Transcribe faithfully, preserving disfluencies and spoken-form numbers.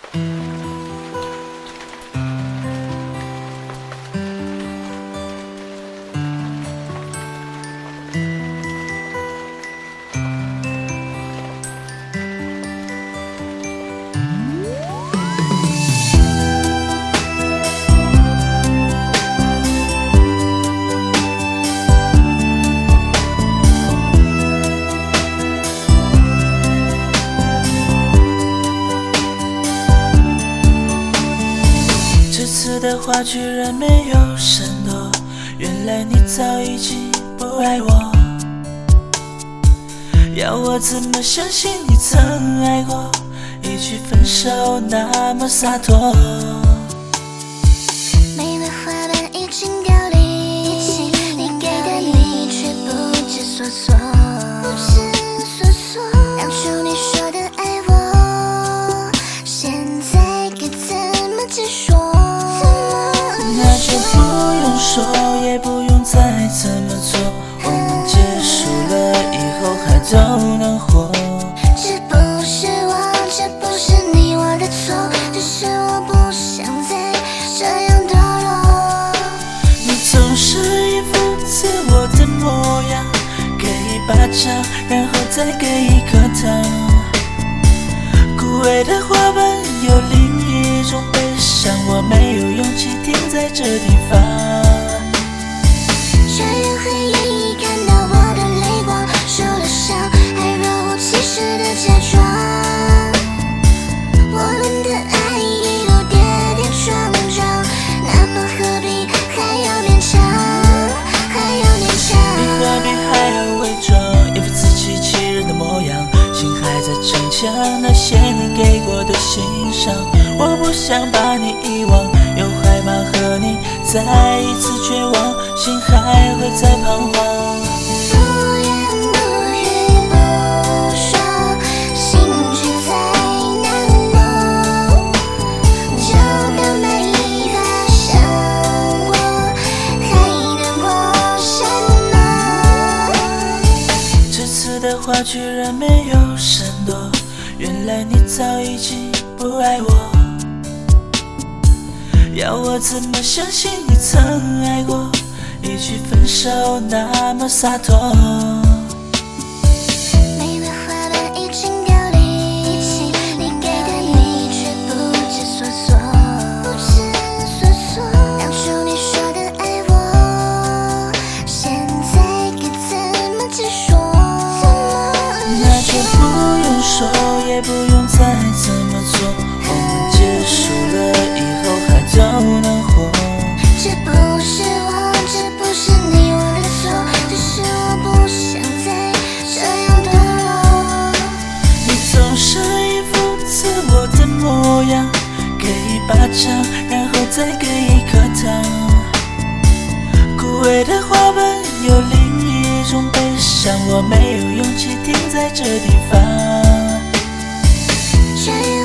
的话居然没有闪躲，原来你早已经不爱我。要我怎么相信你曾爱过？一句分手那么洒脱。 美的花瓣已经凋零，你给的你却不知所措。当初你说的爱我，现在该怎么解说？ 那就不用说，也不用再怎么做，我们结束了以后还都能活。 这不是我，这不是你我的错，只是我不想再这样堕落。 你总是一副自我的模样，给一巴掌，然后再给一颗糖。枯萎的花瓣有另一种悲伤，我没有勇气停在这地方。 却用黑眼看到我的泪光，受了伤，还若无其事的假装。我们的爱一路跌跌撞撞，那么何必还要勉强，还要勉强？ 你何必还要伪装，一副自欺欺人的模样，心还在逞强那些你给过的欣赏。我不想把你遗忘，又害怕和你再一次绝望，心还会再彷徨。 不言不语不说，心却在难过。就当没发生过，还能过什么？ 这次的话居然没有闪躲，原来你早已经不爱我。要我怎么相信你曾爱过？一句分手那么洒脱。 美的花瓣已经凋零，你给的你却不知所措。当初你说的爱我，现在该怎么解说？ 那就不用说，也不用再怎么做，我们结束了以后还都能活。 这不是我，这不是你我的错，只是我不想再这样堕落。 你总是一副自我的模样，给一巴掌，然后再给一颗糖。枯萎的花瓣有另一种悲伤，我没有勇气停在这地方。 却